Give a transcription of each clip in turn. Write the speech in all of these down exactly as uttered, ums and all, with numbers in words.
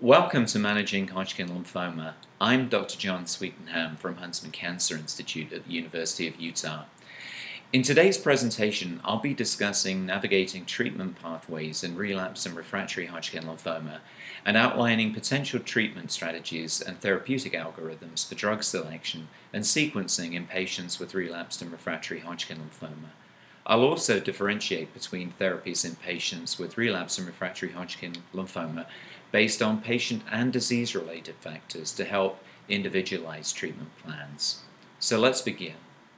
Welcome to Managing Hodgkin Lymphoma. I'm Doctor John Sweetenham from Huntsman Cancer Institute at the University of Utah. In today's presentation, I'll be discussing navigating treatment pathways in relapsed and refractory Hodgkin lymphoma and outlining potential treatment strategies and therapeutic algorithms for drug selection and sequencing in patients with relapsed and refractory Hodgkin lymphoma. I'll also differentiate between therapies in patients with relapsed and refractory Hodgkin lymphoma based on patient and disease-related factors to help individualize treatment plans. So let's begin.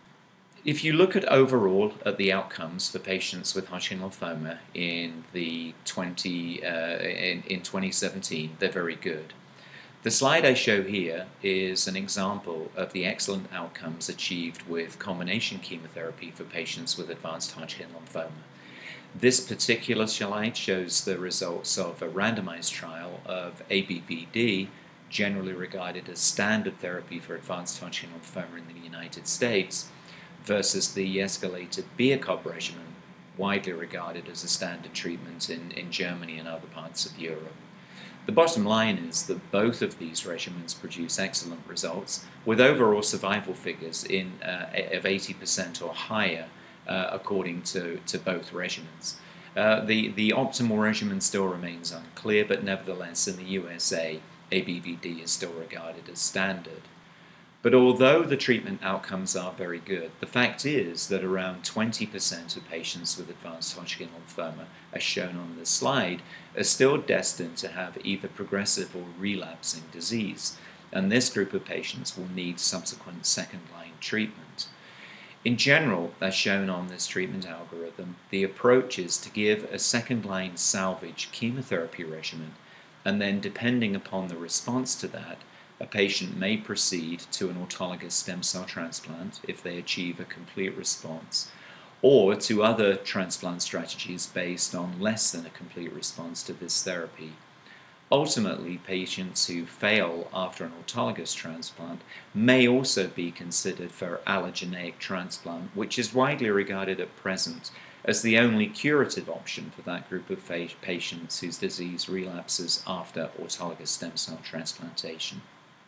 If you look at overall at the outcomes for patients with Hodgkin lymphoma in the twenty uh, in, in twenty seventeen, they're very good. The slide I show here is an example of the excellent outcomes achieved with combination chemotherapy for patients with advanced Hodgkin lymphoma. This particular slide shows the results of a randomized trial of A B V D, generally regarded as standard therapy for advanced Hodgkin lymphoma in the United States, versus the escalated B I C O B regimen, widely regarded as a standard treatment in, in Germany and other parts of Europe. The bottom line is that both of these regimens produce excellent results, with overall survival figures in, uh, of eighty percent or higher, uh, according to, to both regimens. Uh, the, the optimal regimen still remains unclear, but nevertheless in the U S A, A B V D is still regarded as standard. But although the treatment outcomes are very good, the fact is that around twenty percent of patients with advanced Hodgkin lymphoma, as shown on this slide, are still destined to have either progressive or relapsing disease, and this group of patients will need subsequent second-line treatment. In general, as shown on this treatment algorithm, the approach is to give a second-line salvage chemotherapy regimen, and then depending upon the response to that, a patient may proceed to an autologous stem cell transplant if they achieve a complete response, or to other transplant strategies based on less than a complete response to this therapy. Ultimately, patients who fail after an autologous transplant may also be considered for allogeneic transplant, which is widely regarded at present as the only curative option for that group of patients whose disease relapses after autologous stem cell transplantation.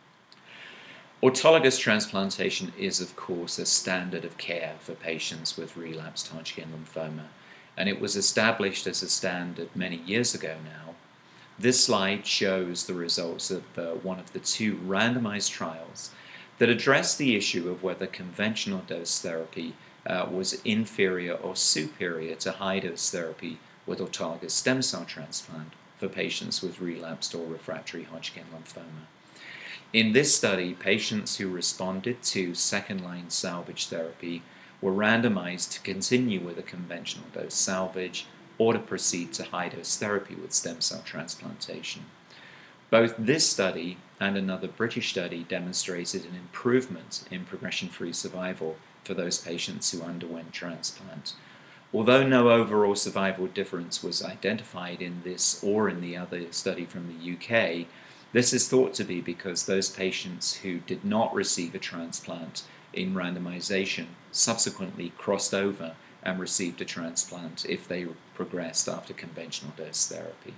Autologous transplantation is, of course, a standard of care for patients with relapsed Hodgkin lymphoma, and it was established as a standard many years ago now. This slide shows the results of uh, one of the two randomized trials that addressed the issue of whether conventional dose therapy uh, was inferior or superior to high-dose therapy with autologous stem cell transplant for patients with relapsed or refractory Hodgkin lymphoma. In this study, patients who responded to second-line salvage therapy were randomized to continue with a conventional dose salvage or to proceed to high-dose therapy with stem cell transplantation. Both this study and another British study demonstrated an improvement in progression-free survival for those patients who underwent transplant. Although no overall survival difference was identified in this or in the other study from the U K, this is thought to be because those patients who did not receive a transplant in randomization subsequently crossed over and received a transplant if they progressed after conventional dose therapy.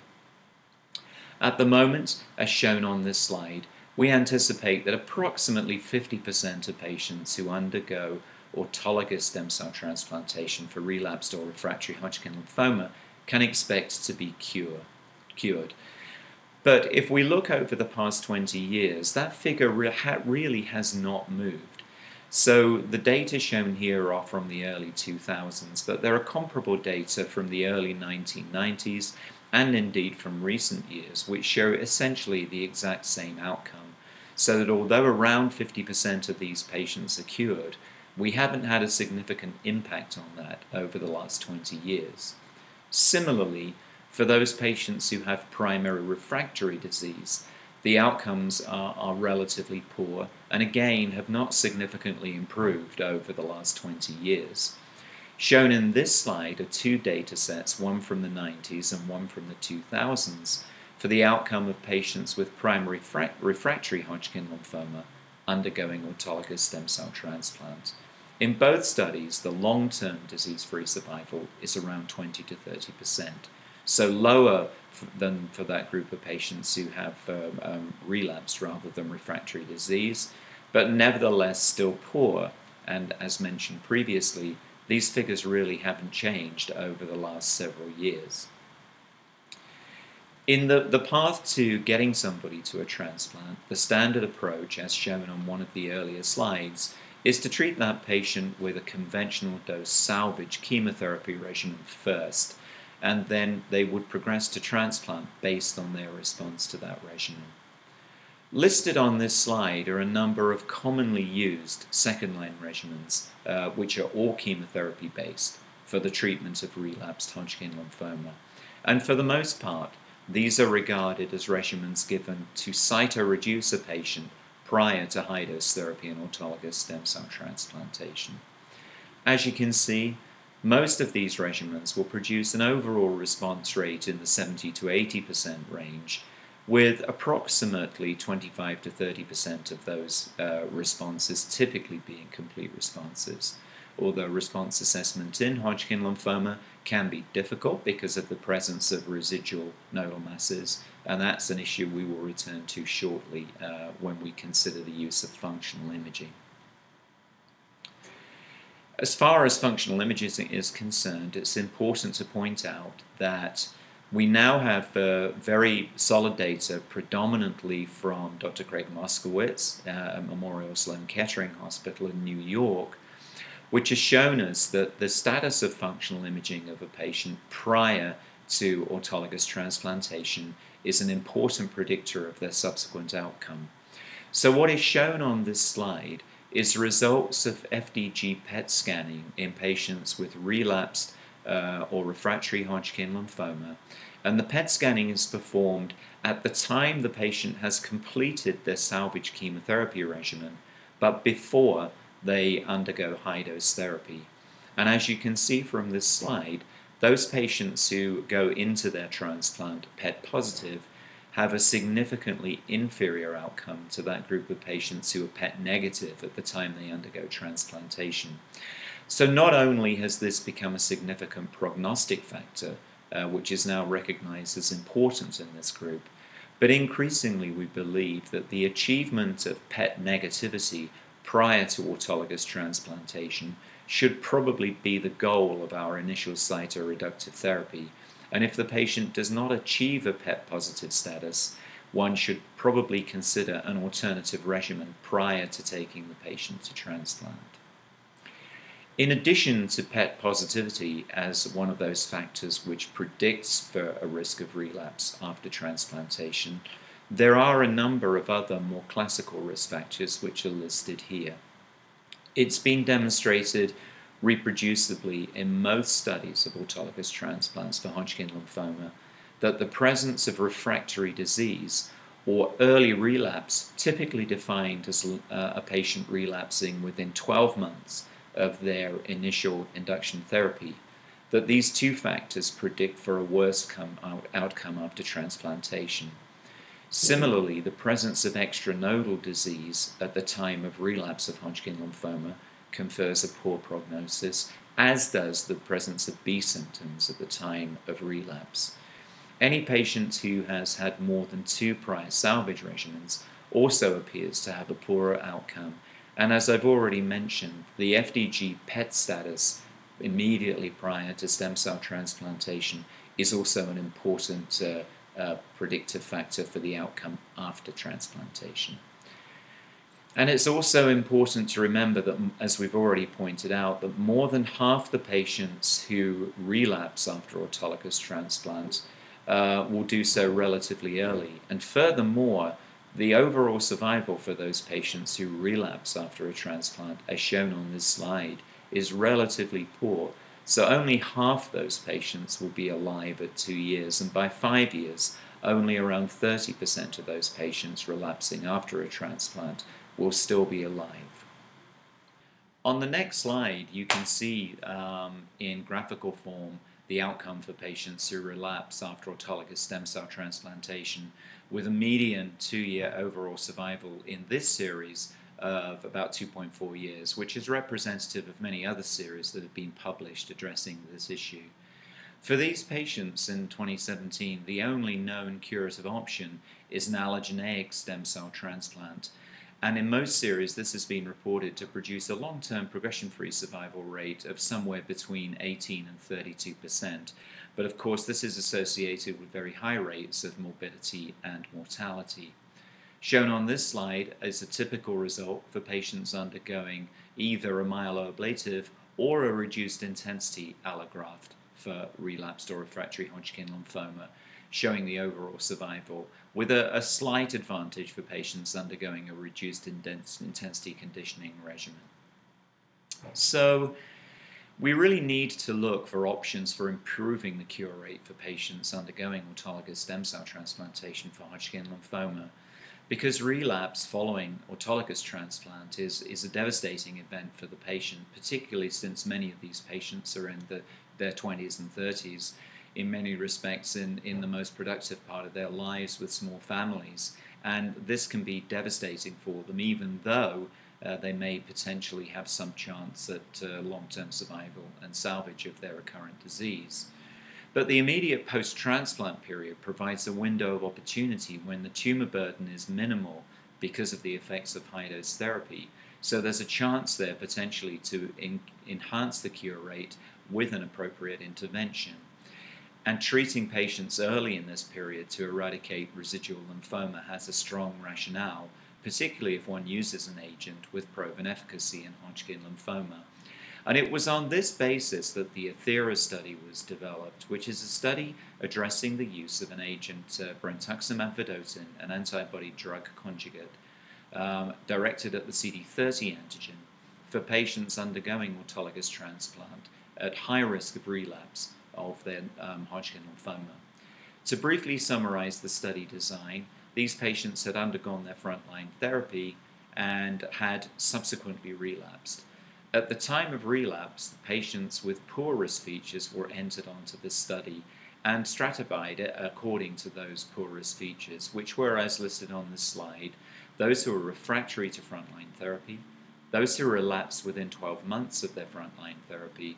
At the moment, as shown on this slide, we anticipate that approximately fifty percent of patients who undergo autologous stem cell transplantation for relapsed or refractory Hodgkin lymphoma can expect to be cure, cured. But if we look over the past twenty years, that figure re ha really has not moved. So the data shown here are from the early two thousands, but there are comparable data from the early nineteen nineties and indeed from recent years, which show essentially the exact same outcome. So that although around fifty percent of these patients are cured, we haven't had a significant impact on that over the last twenty years. Similarly, for those patients who have primary refractory disease, the outcomes are, are relatively poor and again have not significantly improved over the last twenty years. Shown in this slide are two data sets, one from the nineties and one from the two thousands, for the outcome of patients with primary refractory Hodgkin lymphoma undergoing autologous stem cell transplant. In both studies, the long-term disease-free survival is around twenty to thirty percent. so lower than for that group of patients who have um, um, relapsed rather than refractory disease, but nevertheless still poor. And as mentioned previously, these figures really haven't changed over the last several years. In the, the path to getting somebody to a transplant, the standard approach, as shown on one of the earlier slides, is to treat that patient with a conventional dose salvage chemotherapy regimen first, and then they would progress to transplant based on their response to that regimen. Listed on this slide are a number of commonly used second-line regimens, uh, which are all chemotherapy-based for the treatment of relapsed Hodgkin lymphoma. And for the most part, these are regarded as regimens given to cytoreduce a patient prior to high-dose therapy and autologous stem cell transplantation. As you can see, most of these regimens will produce an overall response rate in the seventy to eighty percent range, with approximately twenty-five to thirty percent of those uh, responses typically being complete responses. Although response assessment in Hodgkin lymphoma can be difficult because of the presence of residual nodal masses, and that's an issue we will return to shortly uh, when we consider the use of functional imaging. As far as functional imaging is concerned, it's important to point out that we now have uh, very solid data predominantly from Doctor Craig Moskowitz uh, at Memorial Sloan Kettering Hospital in New York, which has shown us that the status of functional imaging of a patient prior to autologous transplantation is an important predictor of their subsequent outcome. So what is shown on this slide is results of F D G P E T scanning in patients with relapsed uh, or refractory Hodgkin lymphoma, and the P E T scanning is performed at the time the patient has completed their salvage chemotherapy regimen, but before they undergo high-dose therapy. And as you can see from this slide, those patients who go into their transplant P E T positive have a significantly inferior outcome to that group of patients who are P E T negative at the time they undergo transplantation. So not only has this become a significant prognostic factor, uh, which is now recognized as important in this group, but increasingly we believe that the achievement of P E T negativity prior to autologous transplantation should probably be the goal of our initial cytoreductive therapy. And if the patient does not achieve a P E T positive status, one should probably consider an alternative regimen prior to taking the patient to transplant. In addition to P E T positivity as one of those factors which predicts for a risk of relapse after transplantation, there are a number of other more classical risk factors which are listed here. It's been demonstrated reproducibly in most studies of autologous transplants for Hodgkin lymphoma that the presence of refractory disease or early relapse, typically defined as uh, a patient relapsing within twelve months of their initial induction therapy, that these two factors predict for a worse come out outcome after transplantation. Similarly, the presence of extranodal disease at the time of relapse of Hodgkin lymphoma confers a poor prognosis, as does the presence of B symptoms at the time of relapse. Any patient who has had more than two prior salvage regimens also appears to have a poorer outcome, and as I've already mentioned, the F D G P E T status immediately prior to stem cell transplantation is also an important uh, uh, predictive factor for the outcome after transplantation. And it's also important to remember that, as we've already pointed out, that more than half the patients who relapse after autologous transplant uh, will do so relatively early. And furthermore, the overall survival for those patients who relapse after a transplant, as shown on this slide, is relatively poor. So only half those patients will be alive at two years, and by five years, only around thirty percent of those patients relapsing after a transplant will still be alive. On the next slide, you can see um, in graphical form the outcome for patients who relapse after autologous stem cell transplantation, with a median two-year overall survival in this series of about two point four years, which is representative of many other series that have been published addressing this issue. For these patients in twenty seventeen, the only known curative option is an allogeneic stem cell transplant, and in most series this has been reported to produce a long-term progression-free survival rate of somewhere between eighteen and thirty-two percent, but of course this is associated with very high rates of morbidity and mortality. Shown on this slide is a typical result for patients undergoing either a myeloablative or a reduced intensity allograft for relapsed or refractory Hodgkin lymphoma, showing the overall survival, with a, a slight advantage for patients undergoing a reduced intensity conditioning regimen. So we really need to look for options for improving the cure rate for patients undergoing autologous stem cell transplantation for Hodgkin lymphoma, because relapse following autologous transplant is, is a devastating event for the patient, particularly since many of these patients are in the, their twenties and thirties, in many respects in, in the most productive part of their lives with small families. And this can be devastating for them, even though uh, they may potentially have some chance at uh, long-term survival and salvage of their recurrent disease. But the immediate post-transplant period provides a window of opportunity when the tumor burden is minimal because of the effects of high-dose therapy. So there's a chance there potentially to in enhance the cure rate with an appropriate intervention. And treating patients early in this period to eradicate residual lymphoma has a strong rationale, particularly if one uses an agent with proven efficacy in Hodgkin lymphoma. And it was on this basis that the ATHERA study was developed, which is a study addressing the use of an agent, uh, brentuximab vedotin, an antibody drug conjugate, um, directed at the C D thirty antigen for patients undergoing autologous transplant at high risk of relapse of their um, Hodgkin lymphoma. To briefly summarize the study design, these patients had undergone their frontline therapy and had subsequently relapsed. At the time of relapse, the patients with poor risk features were entered onto this study and stratified according to those poor risk features, which were, as listed on this slide, those who were refractory to frontline therapy, those who relapsed within twelve months of their frontline therapy,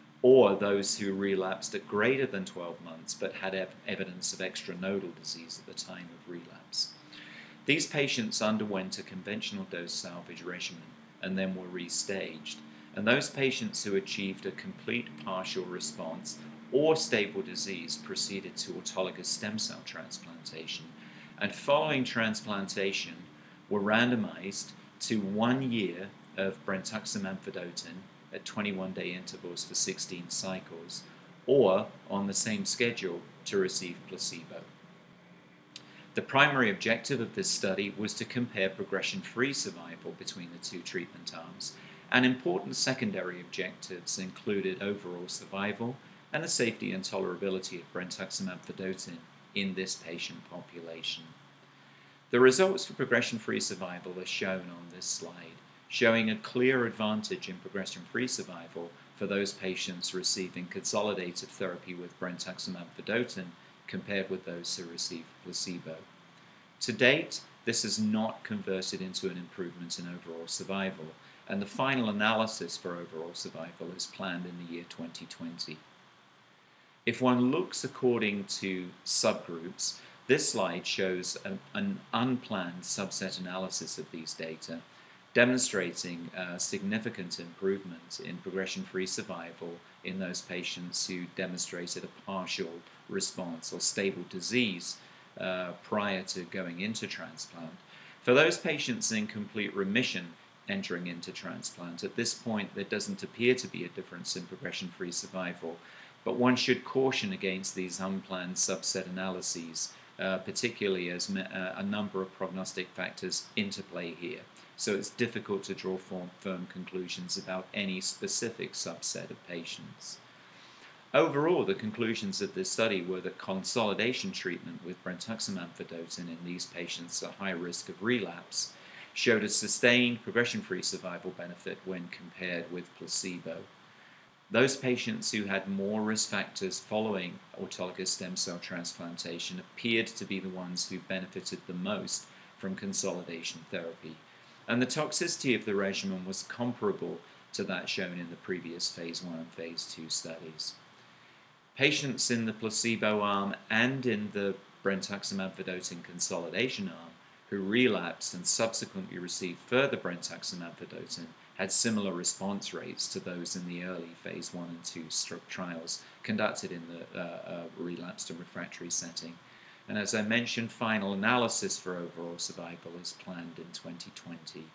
or those who relapsed at greater than twelve months but had ev evidence of extranodal disease at the time of relapse. These patients underwent a conventional dose salvage regimen and then were restaged. And those patients who achieved a complete partial response or stable disease proceeded to autologous stem cell transplantation, and following transplantation were randomized to one year of brentuximab vedotin at twenty-one day intervals for sixteen cycles, or on the same schedule to receive placebo. The primary objective of this study was to compare progression-free survival between the two treatment arms, and important secondary objectives included overall survival and the safety and tolerability of brentuximab vedotin in this patient population. The results for progression-free survival are shown on this slide, showing a clear advantage in progression-free survival for those patients receiving consolidated therapy with brentuximab vedotin compared with those who received placebo. To date, this has not converted into an improvement in overall survival, and the final analysis for overall survival is planned in the year twenty twenty. If one looks according to subgroups, this slide shows an, an unplanned subset analysis of these data, demonstrating a significant improvement in progression-free survival in those patients who demonstrated a partial response or stable disease uh, prior to going into transplant. For those patients in complete remission entering into transplant, at this point there doesn't appear to be a difference in progression-free survival, but one should caution against these unplanned subset analyses, uh, particularly as uh, a number of prognostic factors interplay here. So it's difficult to draw firm, firm conclusions about any specific subset of patients. Overall, the conclusions of this study were that consolidation treatment with brentuximab vedotin in these patients at high risk of relapse showed a sustained progression-free survival benefit when compared with placebo. Those patients who had more risk factors following autologous stem cell transplantation appeared to be the ones who benefited the most from consolidation therapy, and the toxicity of the regimen was comparable to that shown in the previous phase one and phase two studies. Patients in the placebo arm and in the brentuximab vedotin consolidation arm who relapsed and subsequently received further brentuximab vedotin had similar response rates to those in the early phase one and two trials conducted in the uh, uh, relapsed and refractory setting. And as I mentioned, final analysis for overall survival is planned in twenty twenty.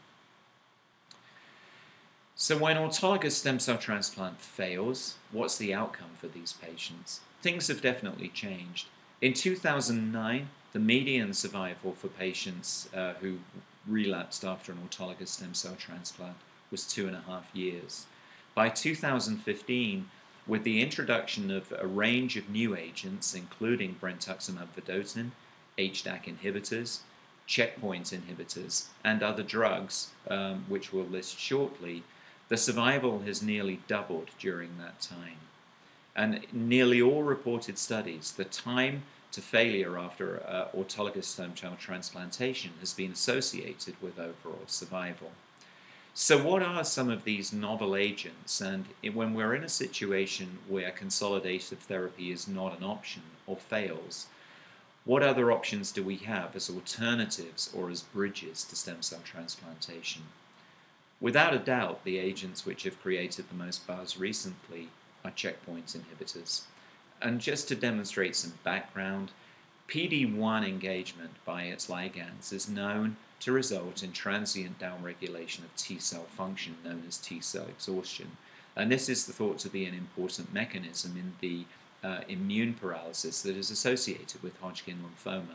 So when autologous stem cell transplant fails, what's the outcome for these patients? Things have definitely changed. In two thousand nine, the median survival for patients uh, who relapsed after an autologous stem cell transplant was two and a half years. By two thousand fifteen, with the introduction of a range of new agents, including brentuximab vedotin, H D A C inhibitors, checkpoint inhibitors, and other drugs, um, which we'll list shortly, the survival has nearly doubled during that time. And nearly all reported studies, the time to failure after uh, autologous stem cell transplantation has been associated with overall survival. So what are some of these novel agents? And when we're in a situation where consolidative therapy is not an option or fails, what other options do we have as alternatives or as bridges to stem cell transplantation? Without a doubt, the agents which have created the most buzz recently are checkpoint inhibitors. And just to demonstrate some background, P D one engagement by its ligands is known to result in transient downregulation of T cell function known as T cell exhaustion. And this is thought to be an important mechanism in the uh, immune paralysis that is associated with Hodgkin lymphoma.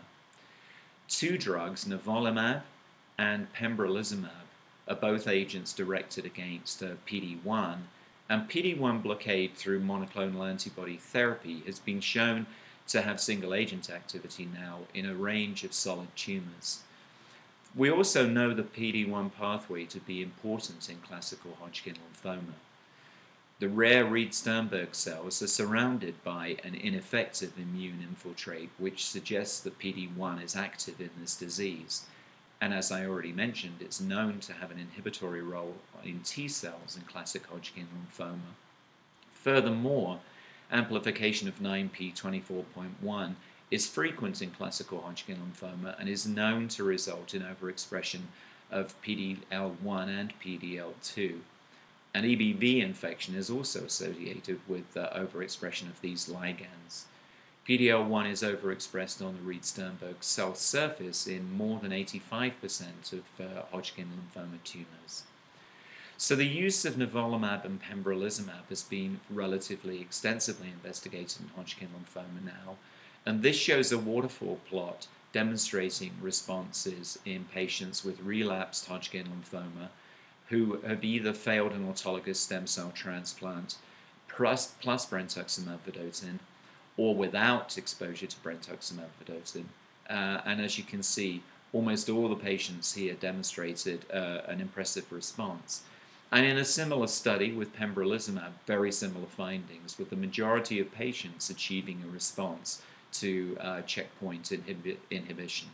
Two drugs, nivolumab and pembrolizumab, are both agents directed against uh, P D one, and P D one blockade through monoclonal antibody therapy has been shown to have single-agent activity now in a range of solid tumors. We also know the P D one pathway to be important in classical Hodgkin lymphoma. The rare Reed-Sternberg cells are surrounded by an ineffective immune infiltrate, which suggests that P D one is active in this disease. And as I already mentioned, it's known to have an inhibitory role in T cells in classic Hodgkin lymphoma. Furthermore, amplification of nine p twenty-four point one is frequent in classical Hodgkin lymphoma and is known to result in overexpression of P D L one and P D L two. An E B V infection is also associated with uh, overexpression of these ligands. P D L one is overexpressed on the Reed-Sternberg cell surface in more than eighty-five percent of uh, Hodgkin lymphoma tumors. So the use of nivolumab and pembrolizumab has been relatively extensively investigated in Hodgkin lymphoma now, and this shows a waterfall plot demonstrating responses in patients with relapsed Hodgkin lymphoma who have either failed an autologous stem cell transplant plus, plus brentuximab vedotin, or without exposure to brentuximab vedotin. Uh, and as you can see, almost all the patients here demonstrated uh, an impressive response. And in a similar study with pembrolizumab, very similar findings, with the majority of patients achieving a response to uh, checkpoint inhibi inhibition.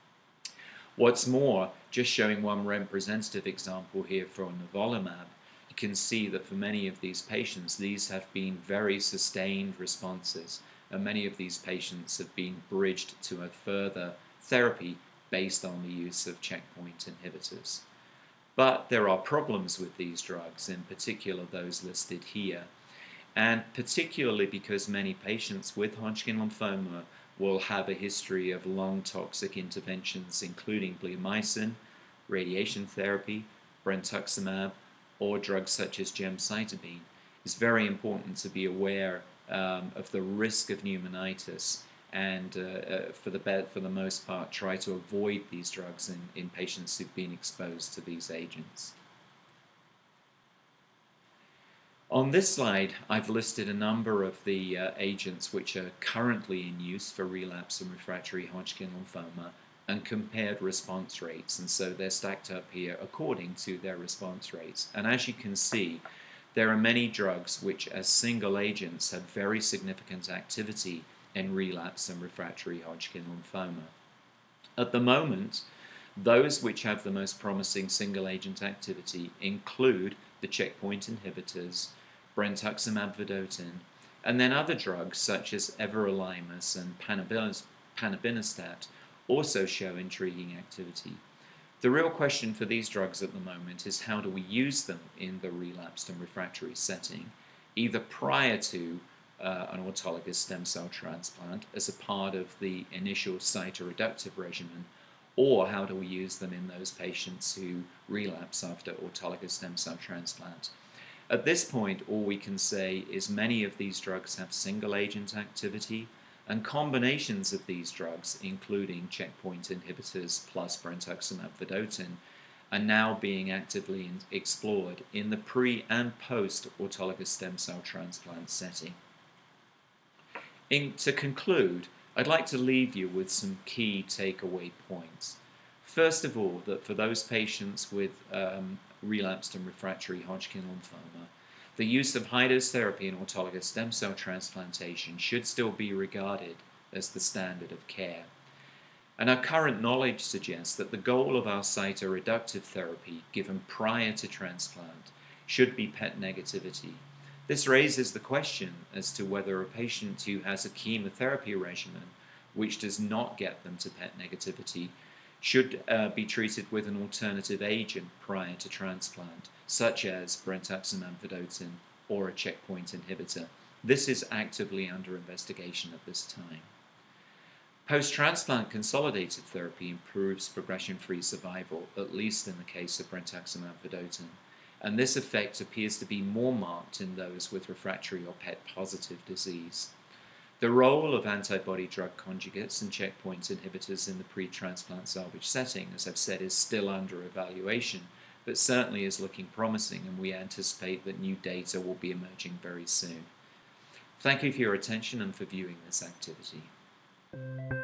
What's more, just showing one representative example here for nivolumab, you can see that for many of these patients, these have been very sustained responses, and many of these patients have been bridged to a further therapy based on the use of checkpoint inhibitors. But there are problems with these drugs, in particular those listed here, and particularly because many patients with Hodgkin lymphoma will have a history of lung toxic interventions, including bleomycin, radiation therapy, brentuximab, or drugs such as gemcitabine. It's very important to be aware um, of the risk of pneumonitis and uh, uh, for, the be for the most part try to avoid these drugs in, in patients who've been exposed to these agents. On this slide, I've listed a number of the uh, agents which are currently in use for relapse and refractory Hodgkin lymphoma and compared response rates, and so they're stacked up here according to their response rates. And as you can see, there are many drugs which as single agents have very significant activity in relapse and refractory Hodgkin lymphoma. At the moment, those which have the most promising single agent activity include the checkpoint inhibitors, brentuximab vedotin, And then other drugs such as everolimus and panabinos- panabinostat also show intriguing activity. The real question for these drugs at the moment is how do we use them in the relapsed and refractory setting, either prior to uh, an autologous stem cell transplant as a part of the initial cytoreductive regimen, or how do we use them in those patients who relapse after autologous stem cell transplant. At this point, all we can say is many of these drugs have single-agent activity, and combinations of these drugs, including checkpoint inhibitors plus brentuximab vedotin, are now being actively in explored in the pre- and post-autologous stem cell transplant setting. In, to conclude, I'd like to leave you with some key takeaway points. First of all, that for those patients with um, relapsed and refractory Hodgkin lymphoma, the use of high-dose therapy in autologous stem cell transplantation should still be regarded as the standard of care. And our current knowledge suggests that the goal of our cytoreductive therapy given prior to transplant should be P E T negativity. This raises the question as to whether a patient who has a chemotherapy regimen which does not get them to P E T negativity should uh, be treated with an alternative agent prior to transplant, such as brentuximab vedotin or a checkpoint inhibitor. This is actively under investigation at this time. Post-transplant consolidated therapy improves progression-free survival, at least in the case of brentuximab vedotin, and this effect appears to be more marked in those with refractory or P E T-positive disease. The role of antibody-drug conjugates and checkpoint inhibitors in the pre-transplant salvage setting, as I've said, is still under evaluation, but certainly is looking promising, and we anticipate that new data will be emerging very soon. Thank you for your attention and for viewing this activity.